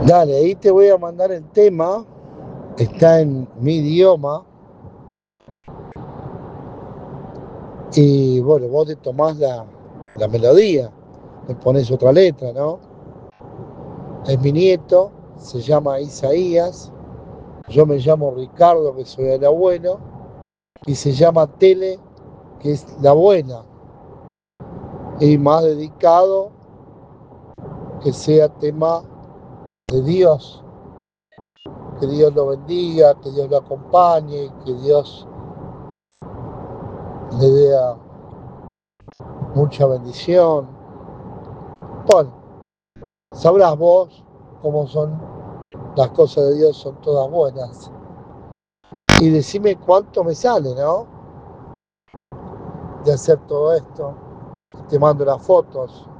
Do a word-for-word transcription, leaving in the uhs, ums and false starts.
Dale, ahí te voy a mandar el tema. Está en mi idioma. Y bueno, vos te tomás la, la melodía, le pones otra letra, ¿no? Es mi nieto, se llama Isaías. Yo me llamo Ricardo, que soy el abuelo. Y se llama Tele, que es la abuela. Y más dedicado que sea tema de Dios. Que Dios lo bendiga, que Dios lo acompañe, que Dios le dé mucha bendición. Bueno, sabrás vos cómo son las cosas de Dios, son todas buenas. Y decime cuánto me sale, ¿no? De hacer todo esto. Te mando las fotos.